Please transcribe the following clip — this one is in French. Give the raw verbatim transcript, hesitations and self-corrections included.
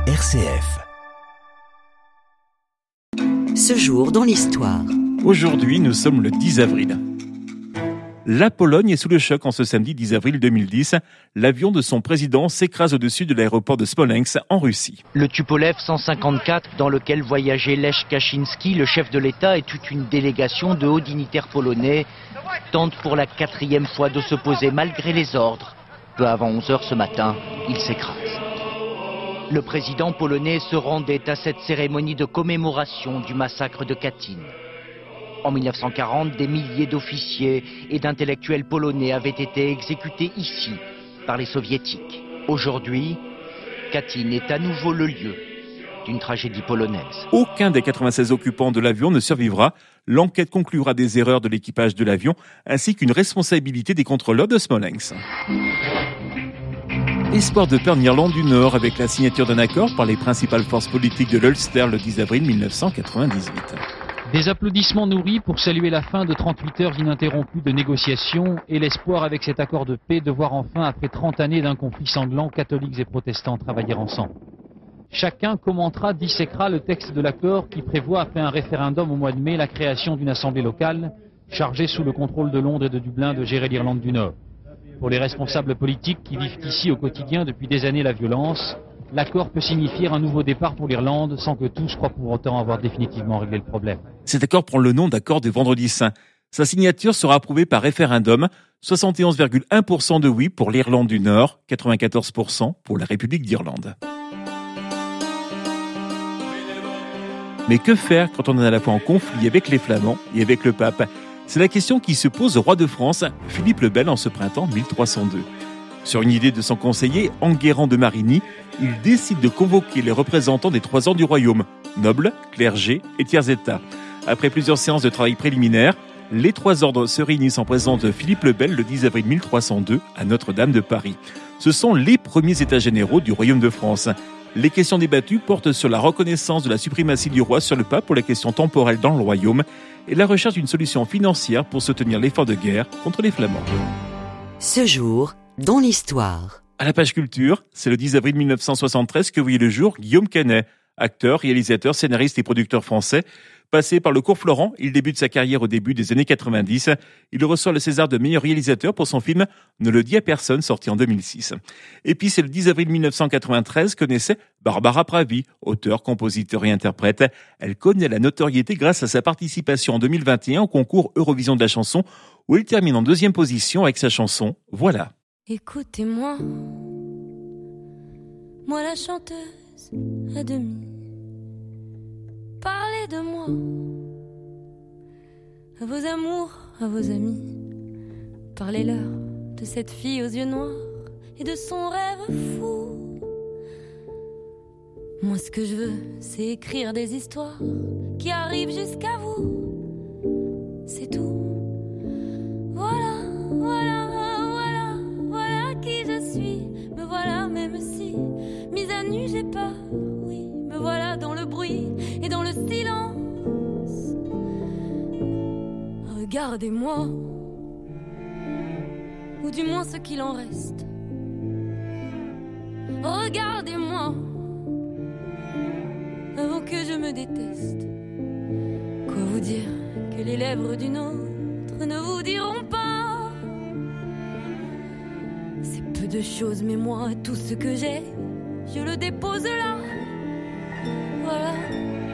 R C F. Ce jour dans l'histoire. Aujourd'hui, nous sommes le dix avril. La Pologne est sous le choc en ce samedi dix avril deux mille dix. L'avion de son président s'écrase au-dessus de l'aéroport de Smolensk en Russie. Le Tupolev cent cinquante-quatre, dans lequel voyageait Lech Kaczynski, le chef de l'État et toute une délégation de hauts dignitaires polonais, tente pour la quatrième fois de se poser malgré les ordres. Peu avant onze heures ce matin, il s'écrase. Le président polonais se rendait à cette cérémonie de commémoration du massacre de Katyn. En mille neuf cent quarante, des milliers d'officiers et d'intellectuels polonais avaient été exécutés ici par les soviétiques. Aujourd'hui, Katyn est à nouveau le lieu d'une tragédie polonaise. Aucun des quatre-vingt-seize occupants de l'avion ne survivra. L'enquête conclura des erreurs de l'équipage de l'avion ainsi qu'une responsabilité des contrôleurs de Smolensk. Espoir de paix en Irlande du Nord avec la signature d'un accord par les principales forces politiques de l'Ulster le dix avril mille neuf cent quatre-vingt-dix-huit. Des applaudissements nourris pour saluer la fin de trente-huit heures ininterrompues de négociations et l'espoir avec cet accord de paix de voir enfin, après trente années d'un conflit sanglant, catholiques et protestants travailler ensemble. Chacun commentera, disséquera le texte de l'accord qui prévoit, après un référendum au mois de mai, la création d'une assemblée locale chargée sous le contrôle de Londres et de Dublin de gérer l'Irlande du Nord. Pour les responsables politiques qui vivent ici au quotidien depuis des années la violence, l'accord peut signifier un nouveau départ pour l'Irlande sans que tous croient pour autant avoir définitivement réglé le problème. Cet accord prend le nom d'accord de Vendredi Saint. Sa signature sera approuvée par référendum, soixante et onze virgule un pour cent de oui pour l'Irlande du Nord, quatre-vingt-quatorze pour cent pour la République d'Irlande. Mais que faire quand on est à la fois en conflit avec les Flamands et avec le pape ? C'est la question qui se pose au roi de France, Philippe le Bel, en ce printemps mille trois cent deux. Sur une idée de son conseiller, Enguerrand de Marigny, il décide de convoquer les représentants des trois ordres du royaume, nobles, clergés et tiers-états. Après plusieurs séances de travail préliminaires, les trois ordres se réunissent en présence de Philippe le Bel le dix avril mille trois cent deux à Notre-Dame de Paris. Ce sont les premiers états généraux du royaume de France. Les questions débattues portent sur la reconnaissance de la suprématie du roi sur le pape pour les questions temporelles dans le royaume et la recherche d'une solution financière pour soutenir l'effort de guerre contre les Flamands. Ce jour dans l'histoire. À la page culture, c'est le dix avril mille neuf cent soixante-treize que voyait le jour Guillaume Canet, acteur, réalisateur, scénariste et producteur français. Passé par le cours Florent, il débute sa carrière au début des années quatre-vingt-dix. Il reçoit le César de meilleur réalisateur pour son film Ne le dis à personne, sorti en deux mille six. Et puis c'est le dix avril mille neuf cent quatre-vingt-treize que naissait Barbara Pravi, auteure, compositeur et interprète. Elle connaît la notoriété grâce à sa participation en deux mille vingt et un au concours Eurovision de la chanson, où elle termine en deuxième position avec sa chanson Voilà. Écoutez-moi, moi la chanteuse à demi. Parlez de moi, à vos amours, à vos amis. Parlez-leur de cette fille aux yeux noirs et de son rêve fou. Moi ce que je veux, c'est écrire des histoires qui arrivent jusqu'à vous. C'est tout. Voilà, voilà, voilà, voilà qui je suis. Me voilà même si, mise à nu j'ai peur, oui. Me voilà dans le bruit et dans le silence. Regardez-moi, ou du moins ce qu'il en reste. Regardez-moi, avant que je me déteste. Quoi vous dire que les lèvres d'une autre ne vous diront pas? C'est peu de choses, mais moi, tout ce que j'ai, je le dépose là. Voilà,